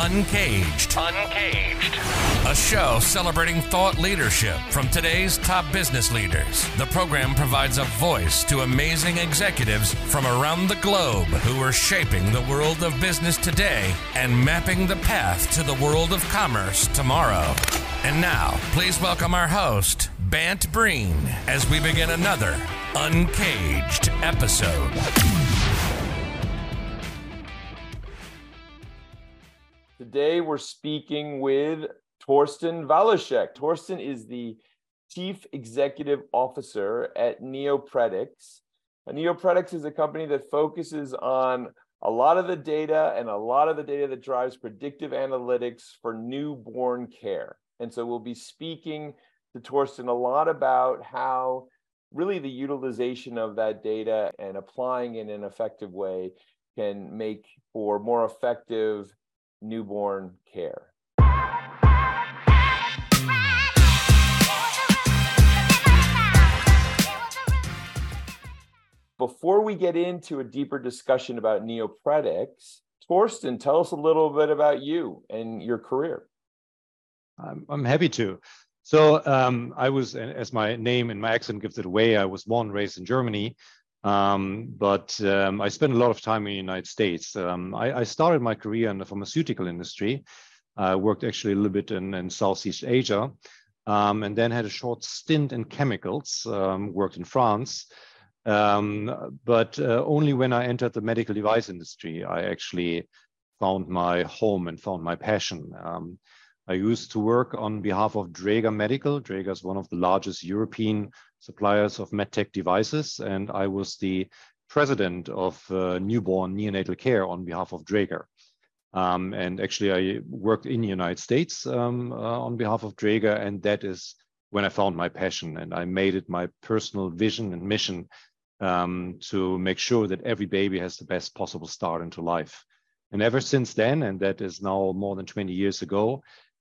Uncaged. A show celebrating thought leadership from today's top business leaders. The program provides a voice to amazing executives from around the globe who are shaping the world of business today and mapping the path to the world of commerce tomorrow. And now, please welcome our host, Bant Breen, as we begin another Uncaged episode. Today, we're speaking with Torsten Walaszek. Torsten is the Chief Executive Officer at Neopredix. Neopredix is a company that focuses on a lot of the data that drives predictive analytics for newborn care. And so we'll be speaking to Torsten a lot about how really the utilization of that data and applying it in an effective way can make for more effective newborn care. Before we get into a deeper discussion about Neopredix, Torsten, tell us a little bit about you and your career. I'm happy to. So I was, as my name and my accent gives it away, I was born and raised in Germany. But I spent a lot of time in the United States. I started my career in the pharmaceutical industry. I worked actually a little bit in Southeast Asia, and then had a short stint in chemicals, worked in France. But only when I entered the medical device industry, I actually found my home and found my passion. I used to work on behalf of Dräger Medical. Dräger is one of the largest European suppliers of medtech devices, and I was the president of newborn neonatal care on behalf of Dräger. And actually, I worked in the United States on behalf of Dräger, and that is when I found my passion, and I made it my personal vision and mission to make sure that every baby has the best possible start into life. And ever since then, and that is now more than 20 years ago,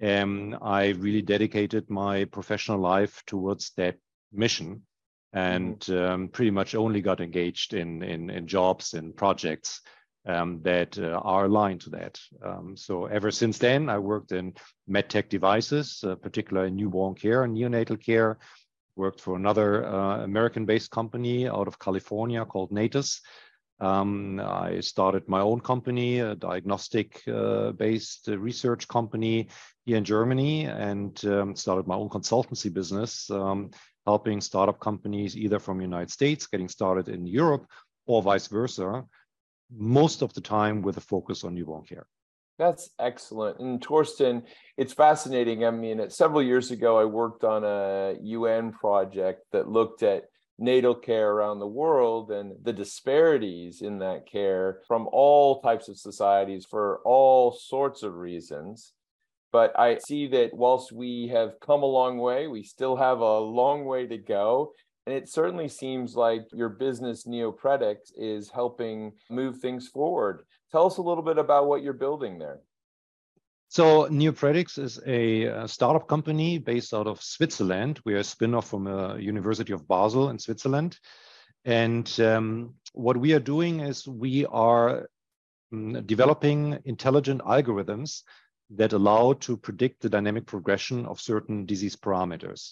I really dedicated my professional life towards that mission, and pretty much only got engaged in jobs and projects that are aligned to that. So ever since then, I worked in medtech devices, particularly in newborn care and neonatal care. Worked for another American-based company out of California called Natus. I started my own company, a diagnostic-based research company here in Germany, and started my own consultancy business, helping startup companies either from the United States getting started in Europe or vice versa, most of the time with a focus on newborn care. That's excellent. And Torsten, it's fascinating. I mean, several years ago, I worked on a UN project that looked at natal care around the world and the disparities in that care from all types of societies for all sorts of reasons. But I see that whilst we have come a long way, we still have a long way to go. And it certainly seems like your business, Neopredix, is helping move things forward. Tell us a little bit about what you're building there. So Neopredix is a startup company based out of Switzerland. We are a spin-off from the University of Basel in Switzerland. And what we are doing is we are developing intelligent algorithms that allow to predict the dynamic progression of certain disease parameters.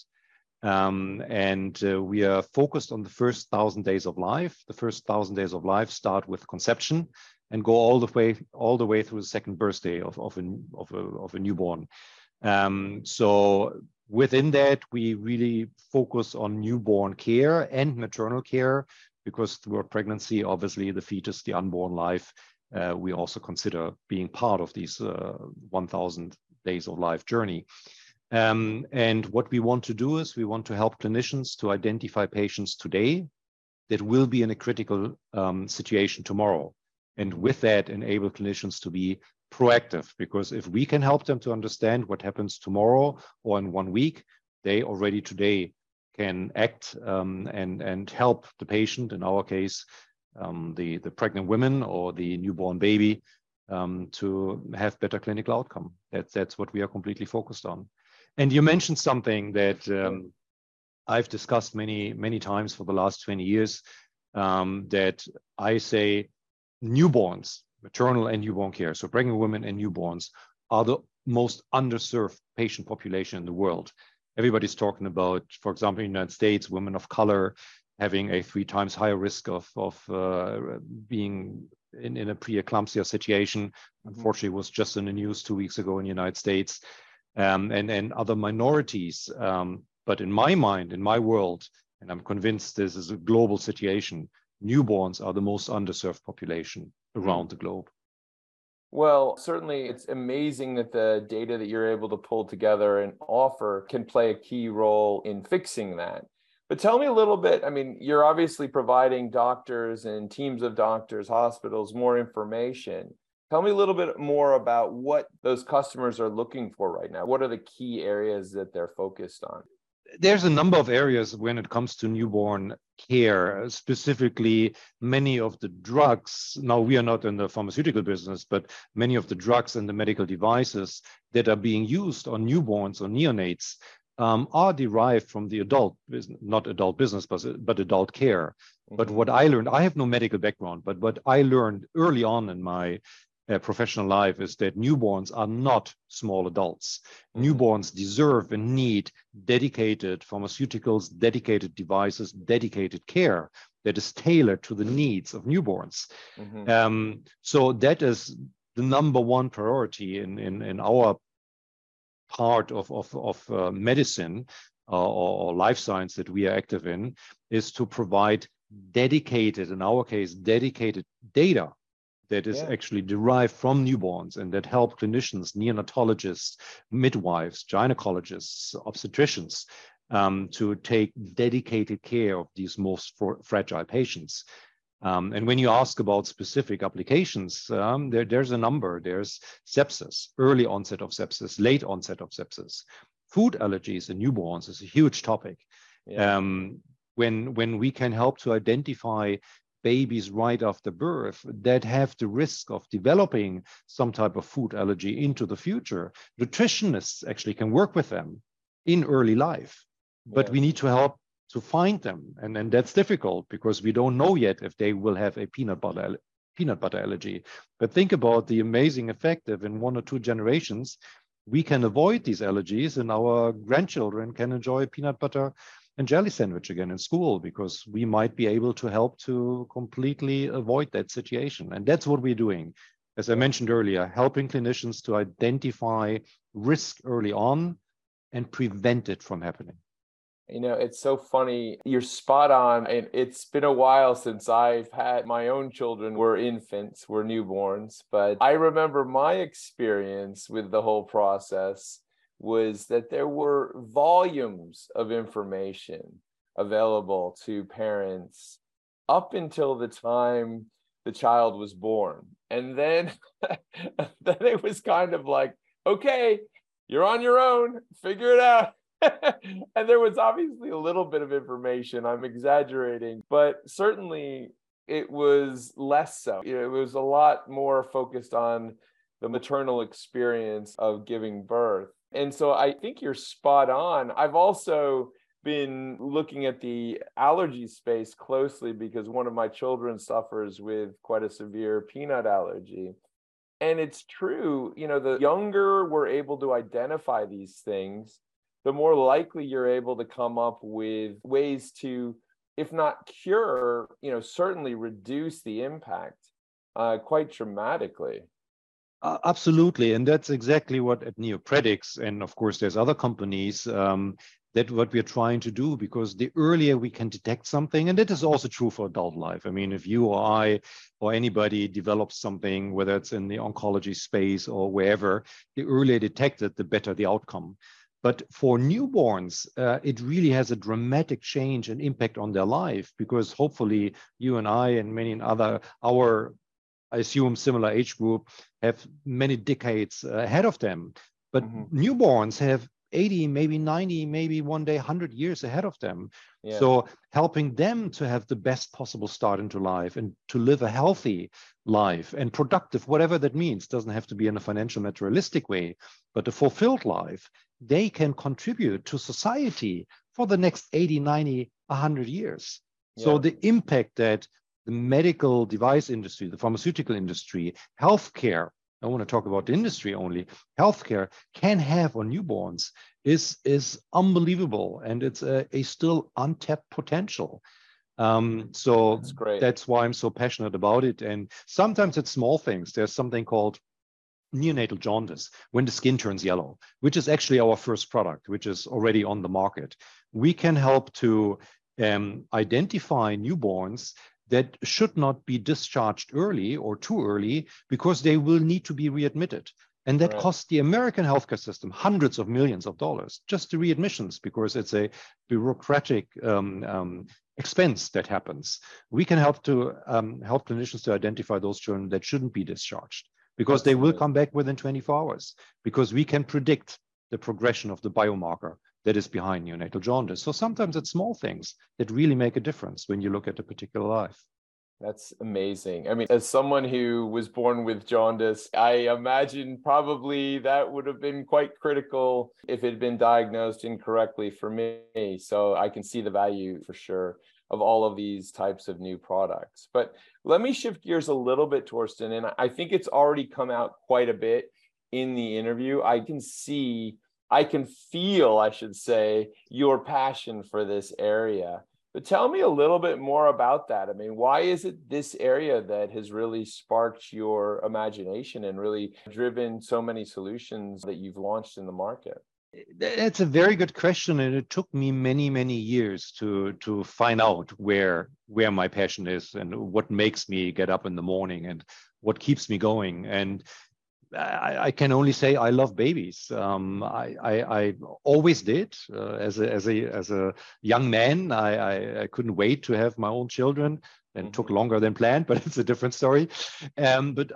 We are focused on the first 1,000 days of life. The first 1,000 days of life start with conception and go all the way through the second birthday of a newborn. So within that, we really focus on newborn care and maternal care, because through a pregnancy, obviously the fetus, the unborn life, we also consider being part of these 1,000 days of life journey. And what we want to do is we want to help clinicians to identify patients today that will be in a critical situation tomorrow. And with that, enable clinicians to be proactive, because if we can help them to understand what happens tomorrow or in 1 week, they already today can act and help the patient, in our case, the pregnant women or the newborn baby, to have better clinical outcome. That's what we are completely focused on. And you mentioned something that I've discussed many times for the last 20 years, that I say newborns, maternal and newborn care, so pregnant women and newborns, are the most underserved patient population in the world. Everybody's talking about, for example, in the United States, women of color having a 3 times higher risk of being in a preeclampsia situation. Unfortunately, was just in the news 2 weeks ago in the United States, and other minorities. But in my mind, in my world, and I'm convinced this is a global situation, newborns are the most underserved population around the globe. Well, certainly it's amazing that the data that you're able to pull together and offer can play a key role in fixing that. But tell me a little bit, I mean, you're obviously providing doctors and teams of doctors, hospitals, more information. Tell me a little bit more about what those customers are looking for right now. What are the key areas that they're focused on? There's a number of areas when it comes to newborn care, specifically many of the drugs. Now, we are not in the pharmaceutical business, but many of the drugs and the medical devices that are being used on newborns or neonates are derived from the adult business, not adult business, but adult care. But what I learned, I have no medical background, but what I learned early on in my professional life is that newborns are not small adults. Newborns deserve and need dedicated pharmaceuticals, dedicated devices, dedicated care that is tailored to the needs of newborns. So that is the number one priority in our part of medicine or life science that we are active in, is to provide dedicated, in our case, dedicated data that is actually derived from newborns and that help clinicians, neonatologists, midwives, gynecologists, obstetricians to take dedicated care of these most fragile patients. And when you ask about specific applications, there's a number. There's sepsis, early onset of sepsis, late onset of sepsis. Food allergies in newborns is a huge topic. When we can help to identify babies right after birth that have the risk of developing some type of food allergy into the future, nutritionists actually can work with them in early life. But we need to help to find them. And that's difficult because we don't know yet if they will have a peanut butter allergy. But think about the amazing effect if in 1 or 2 generations, we can avoid these allergies and our grandchildren can enjoy peanut butter and jelly sandwich again in school, because we might be able to help to completely avoid that situation. And that's what we're doing. As I mentioned earlier, helping clinicians to identify risk early on and prevent it from happening. You know, it's so funny. You're spot on. And it's been a while since I've had my own children were infants, were newborns. But I remember my experience with the whole process was that there were volumes of information available to parents up until the time the child was born. And then, then it was kind of like, okay, you're on your own, figure it out. And there was obviously a little bit of information. I'm exaggerating, but certainly it was less so. It was a lot more focused on the maternal experience of giving birth. And so I think you're spot on. I've also been looking at the allergy space closely because one of my children suffers with quite a severe peanut allergy. And it's true, you know, the younger we're able to identify these things, the more likely you're able to come up with ways to, if not cure, you know, certainly reduce the impact quite dramatically. Absolutely. And that's exactly what at NeoPredix, and of course, there's other companies that what we're trying to do, because the earlier we can detect something, and that is also true for adult life. I mean, if you or I or anybody develops something, whether it's in the oncology space or wherever, the earlier detected, the better the outcome. But for newborns, it really has a dramatic change and impact on their life, because hopefully you and I and many other, I assume similar age group, have many decades ahead of them. But newborns have 80, maybe 90, maybe one day 100 years ahead of them. So helping them to have the best possible start into life and to live a healthy life and productive, whatever that means, doesn't have to be in a financial materialistic way, but a fulfilled life, they can contribute to society for the next 80, 90, 100 years. So the impact that the medical device industry, the pharmaceutical industry, healthcare I want to talk about the industry only, healthcare can have on newborns is unbelievable, and it's a still untapped potential. So That's great. that's why I'm so passionate about it. And sometimes it's small things. There's something called neonatal jaundice, when the skin turns yellow, which is actually our first product, which is already on the market. We can help to identify newborns that should not be discharged early or too early because they will need to be readmitted. And that costs the American healthcare system hundreds of millions of dollars, just the readmissions, because it's a bureaucratic expense that happens. We can help to help clinicians to identify those children that shouldn't be discharged, because they will come back within 24 hours, because we can predict the progression of the biomarker that is behind neonatal jaundice. So sometimes it's small things that really make a difference when you look at a particular life. That's amazing. I mean, as someone who was born with jaundice, I imagine probably that would have been quite critical if it had been diagnosed incorrectly for me. So I can see the value for sure of all of these types of new products. But let me shift gears a little bit, Torsten, and I think it's already come out quite a bit in the interview. I can feel, I should say, your passion for this area. But tell me a little bit more about that. I mean, why is it this area that has really sparked your imagination and really driven so many solutions that you've launched in the market? That's a very good question, and it took me many, many years to find out where my passion is and what makes me get up in the morning and what keeps me going. And I can only say I love babies. I always did. As a young man, I couldn't wait to have my own children, and took longer than planned, but it's a different story. But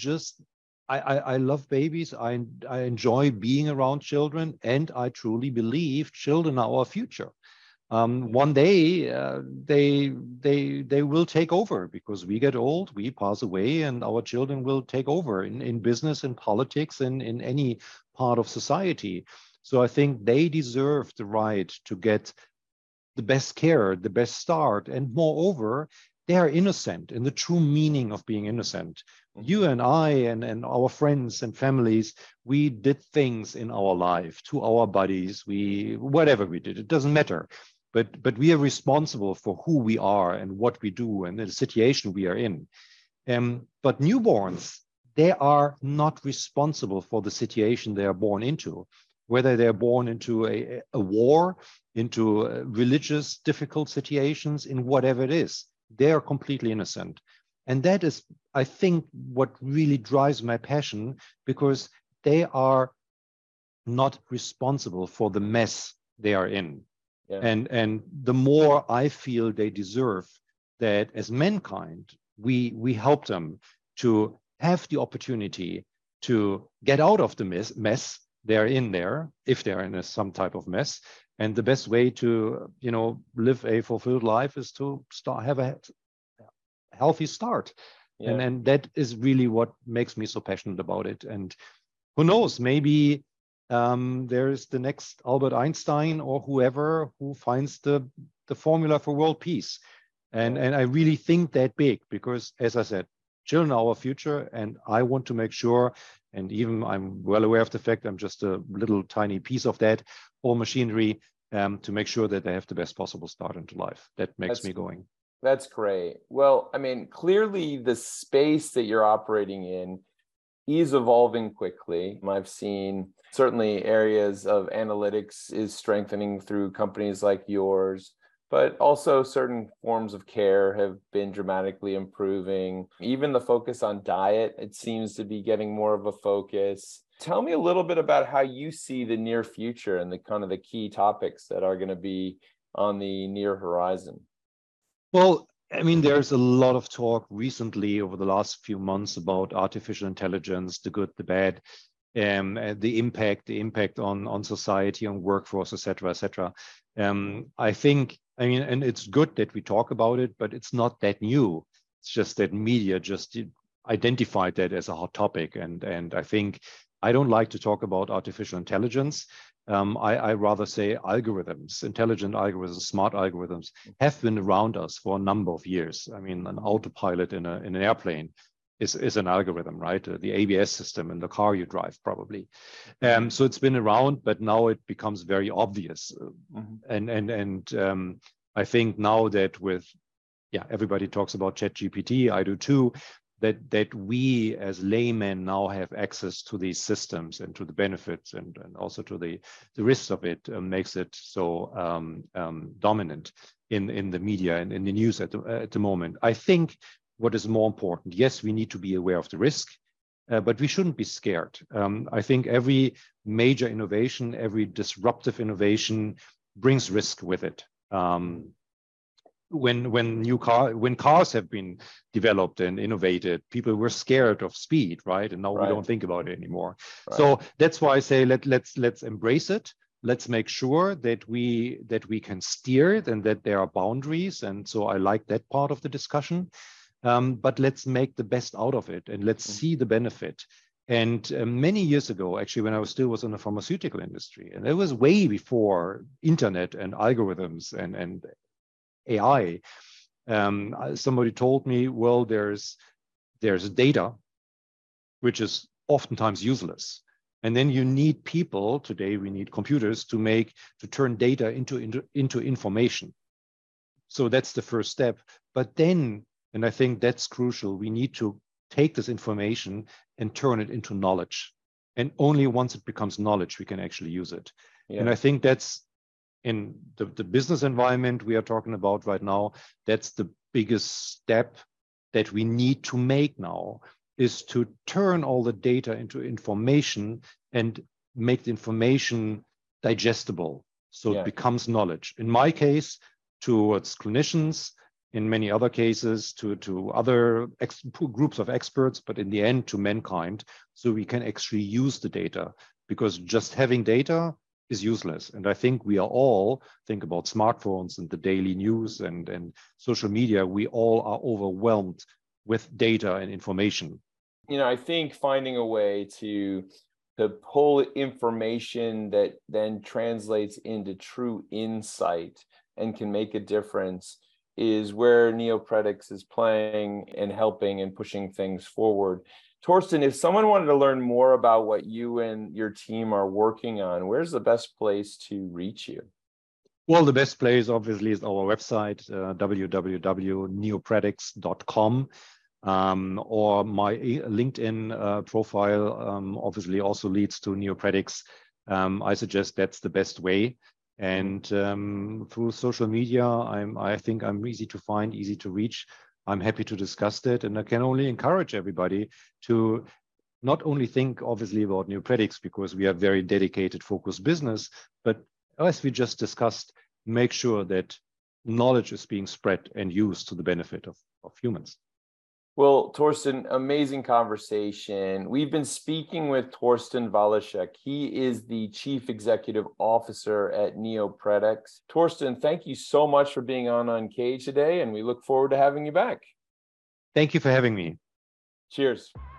I love babies. I enjoy being around children, and I truly believe children are our future. One day they will take over, because we get old, we pass away, and our children will take over in business, in politics, and in any part of society. So I think they deserve the right to get the best care, the best start, and moreover, they are innocent in the true meaning of being innocent. You and I and our friends and families, we did things in our life to our bodies. Whatever we did, it doesn't matter. But we are responsible for who we are and what we do and the situation we are in. But newborns, they are not responsible for the situation they are born into, whether they're born into a war, into religious difficult situations, in whatever it is. They are completely innocent. And that is, I think, what really drives my passion, because they are not responsible for the mess they are in. Yeah. And the more I feel they deserve that, as mankind, we help them to have the opportunity to get out of the mess they're in there, if they're in some type of mess. And the best way to, live a fulfilled life is to have a healthy start. Yeah. And that is really what makes me so passionate about it. And who knows, maybe there's the next Albert Einstein or whoever who finds the formula for world peace. And I really think that big, because, as I said, children are our future, and I want to make sure, and even I'm well aware of the fact I'm just a little tiny piece of that whole machinery, to make sure that they have the best possible start into life. That makes me going. That's great. Well, I mean, clearly the space that you're operating in is evolving quickly. I've seen certainly areas of analytics is strengthening through companies like yours, but also certain forms of care have been dramatically improving. Even the focus on diet, it seems to be getting more of a focus. Tell me a little bit about how you see the near future and the kind of the key topics that are going to be on the near horizon. Well, I mean, there's a lot of talk recently over the last few months about artificial intelligence, the good, the bad, the impact on society, on workforce, et cetera, et cetera. I think, and it's good that we talk about it, but it's not that new. It's just that media just identified that as a hot topic. And I think I don't like to talk about artificial intelligence. I rather say algorithms, intelligent algorithms, smart algorithms have been around us for a number of years. I mean, an autopilot in an airplane is an algorithm, right? The ABS system in the car you drive, probably. So it's been around, but now it becomes very obvious. And I think now that everybody talks about ChatGPT, I do too, that we as laymen now have access to these systems and to the benefits and also to the risks of it, makes it so dominant in the media and in the news at the moment. I think what is more important, yes, we need to be aware of the risk, but we shouldn't be scared. I think every major innovation, every disruptive innovation brings risk with it. When cars have been developed and innovated, people were scared of speed, right? And now we don't think about it anymore. Right. So that's why I say let's embrace it. Let's make sure that we can steer it and that there are boundaries. And so I like that part of the discussion. But let's make the best out of it and let's see the benefit. And many years ago, actually, when I was in the pharmaceutical industry, and it was way before internet and algorithms and AI, somebody told me, well, there's data, which is oftentimes useless. And then you need people, today we need computers to turn data into information. So that's the first step. But then, and I think that's crucial, we need to take this information and turn it into knowledge. And only once it becomes knowledge, we can actually use it. Yeah. And I think that's, in the business environment we are talking about right now, that's the biggest step that we need to make now, is to turn all the data into information and make the information digestible so it becomes knowledge. In my case, towards clinicians, in many other cases, to other groups of experts, but in the end to mankind, so we can actually use the data, because just having data is useless. And I think we are all, think about smartphones and the daily news and social media, we all are overwhelmed with data and information. You know, I think finding a way to pull information that then translates into true insight and can make a difference is where Neopredix is playing and helping and pushing things forward. Torsten, if someone wanted to learn more about what you and your team are working on, where's the best place to reach you? Well, the best place obviously is our website, www.neopredix.com, or my LinkedIn profile obviously also leads to Neopredix. I suggest that's the best way. And through social media, I think I'm easy to find, easy to reach. I'm happy to discuss that, and I can only encourage everybody to not only think obviously about Neopredix, because we are very dedicated, focused business, but as we just discussed, make sure that knowledge is being spread and used to the benefit of humans. Well, Torsten, amazing conversation. We've been speaking with Torsten Waliszek. He is the Chief Executive Officer at Neopredix. Torsten, thank you so much for being on Uncaged today, and we look forward to having you back. Thank you for having me. Cheers.